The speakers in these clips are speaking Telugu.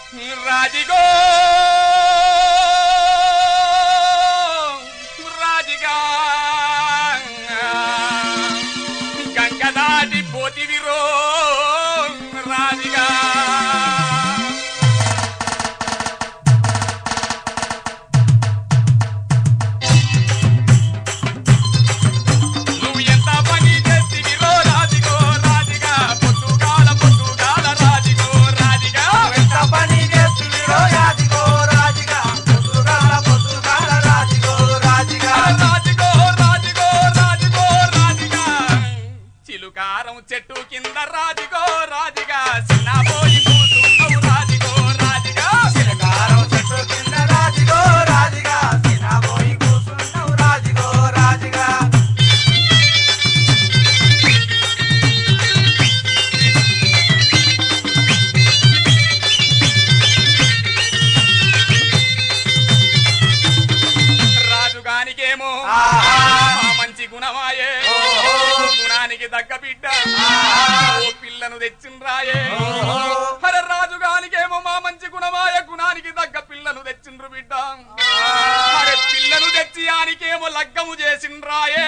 రాజిగో రాజిగా గంగ దాటి పోతివిరో రాజిగా చెట్టు కింద రాజిగో రాజిగా సిన్నబోయి కూసున్నావు రాజిగో రాజిగా చిలకారం చెట్టు కింద రాజిగో రాజిగా సిన్నబోయి కూసున్నావు రాజిగో రాజిగా రాజుగానికేమో మంచి గుణమాయే గుణానికి తగ్గ బిడ్డ ఓ పిల్లను తెచ్చిండ్రాయే హరే రాజుగానికేమో మా మంచి గుణమాయ గుణానికి తగ్గ పిల్లను తెచ్చిండ్రు బిడ్డ హరే పిల్లను తెచ్చి ఆనికేమో లగ్గము చేసిండ్రాయే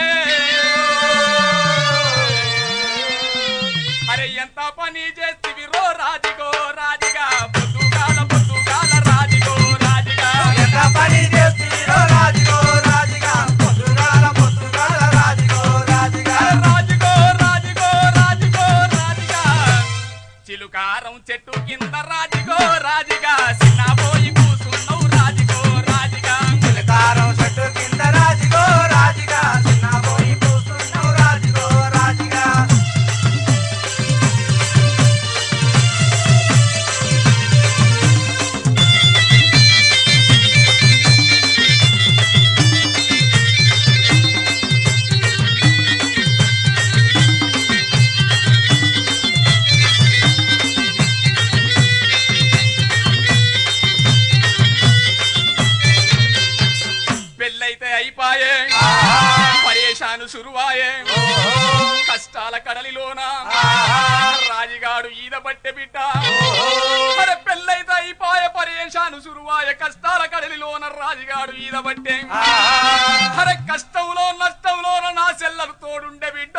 అరే ఎంత పని చేస్తివిరో రాజిగో రాజిగా పొద్దుగాల పొద్దుగాల రాజిగో రాజిగా ఎంత పని చేస్తివిరో రాజిగో రాజిగా పొద్దుగాల పొద్దుగాల రాజిగో రాజిగా రాజిగో రాజిగో రాజిగో రాజిగా చిలుకారం చెట్టు కింద రాజిగో రాజిగా సిన్నబోయి కూసున్నావు రాజిగో రాజిగా చిలకారం చెట్టు కింద రాజిగో రాజిగా సిన్నబోయి కూసున్నావు రాజిగో రాజిగా పెళ్ళైతే అయిపాయే పరేషాను సురువాయే కష్టాల కడలిలోన రాజిగాడు ఈద బట్టె బిడ్డ అరే పెళ్ళైతే అయిపాయే పరేషాను సురువాయే కష్టాల కడలిలోన రాజిగాడు ఈద బట్టె అరే కష్టంలో నష్టంలోన నా సెల్లలు తోడుండే బిడ్డ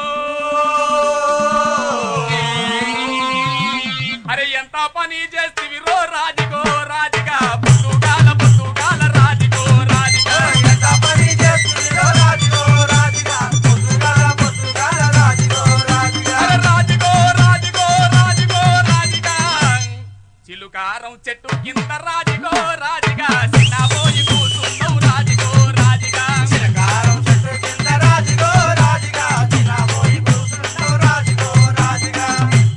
అరే ఎంత పని చేస్తివిరో రాజిగో రాజిగా పొద్దుగాల పొద్దుగాల రాజిగో రాజిగా ఎంత పని చేస్తివిరో రాజిగో రాజిగా పొద్దుగాల పొద్దుగాల రాజిగో రాజిగా అరే రాజిగో రాజిగో రాజిగో రాజిగా చిలుకారం చెట్టు కింద రాజిగో రాజిగా సిన్నబోయి కూసున్నావు రాజిగో రాజిగా చిలకారం చెట్టు కింద రాజిగో రాజిగా సిన్నబోయి కూసున్నావు రాజిగో రాజిగా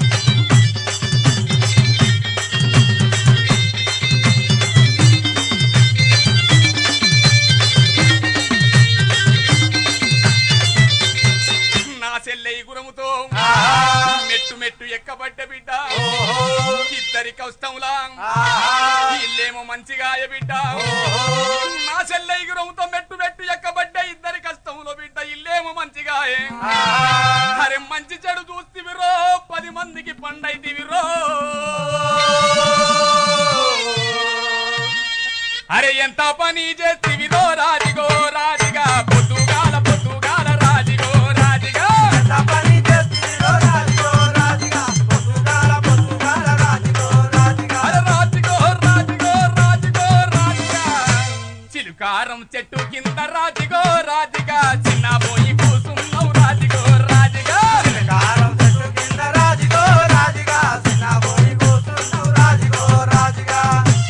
నా సెల్లెయి గురముతో మెట్టు మెట్టు ఎక్కబడ్డ బిడ్డ ఇద్దరి కష్టంలా ఇల్లేమో మంచిగా బిడ్డ నా సెల్లెయి గురముతో మెట్టు మెట్టు ఎక్కబడ్డ ఇద్దరి కష్టంలో బిడ్డ ఇల్లేమో మంచిగా అరే మంచి చెడు చూస్తివిరో 10 మందికి పండైతివిరో అరే ఎంత పని చేస్తివిరో రాజిగో రాజిగా పొద్దుగాల పొద్దుగాల రాజిగో రాజిగా ఎంత పని చేస్తివిరో రాజిగో రాజిగా పొద్దుగాల పొద్దుగాల రాజిగో రాజిగా అరే రాజిగో రాజిగో రాజిగో రాజిగా చిలుకారం చెట్టు కింద రాజిగో రాజిగా చిన్నబోయి కూసున్నావు రాజిగో రాజిగా చిలకారం చెట్టు కింద రాజిగో రాజిగా సిన్నబోయి కూసున్నావు రాజిగో రాజిగా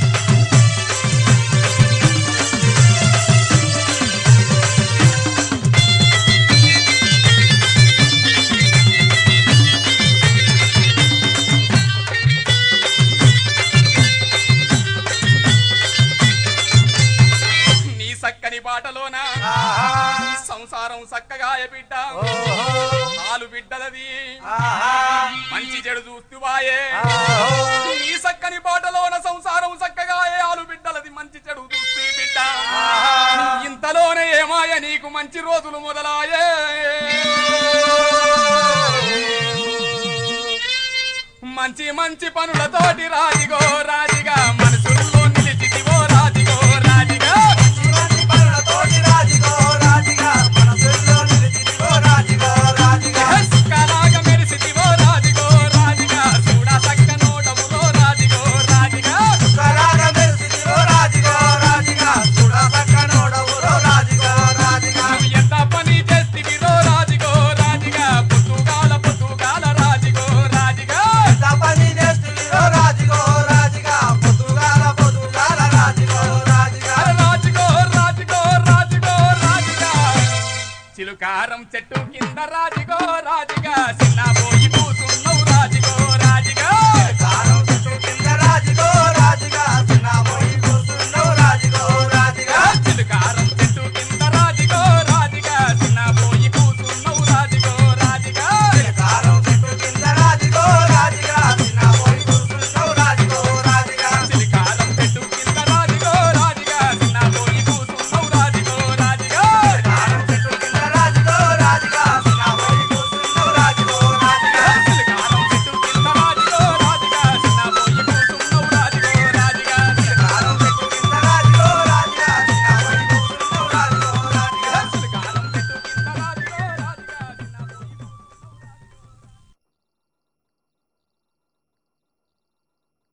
నీ సక్కని బాటలోన సంసారం సక్కగా బిడ్డ ఆలు బిడ్డలది మంచి చెడు చూస్తువాయే నీ సక్కని బాటలోన సంసారం సక్కగా ఆలు బిడ్డలది మంచి చెడు చూస్తూ బిడ్డ ఇంతలోనే ఏమాయ నీకు మంచి రోజులు మొదలాయే మంచి మంచి పనులతోటి రాజిగో రాజిగా మనసుల్లో నిలిచితివో రాజిగో రాజిగా మంచి పనులతోటి రాజుగో రాజుగా మనసుల్లో నిలిచితివో రాజుగో రాజుగా సుక్కలాగా మెరిసితివో రాజిగో రాజిగా చూడ సక్క నోటములో రాజిగో రాజిగా సుఖరాగా మెరిసితివో రాజుగో రాజుగా చూడ సక్కనోడవురో రాజుగో రాజుగా నువ్వు ఎంత పని చేస్తివిరో రాజిగో రాజిగా పొద్దుగాల రాజిగో రాజిగా ఎంత పని చేస్తువిరో రాజుగో రాజుగా పొద్దుగాల రాజుగో రాజుగా రాజిగో రాజిగో రాజిగో రాజిగా చిలుకారం చెట్టు కింద రాజిగో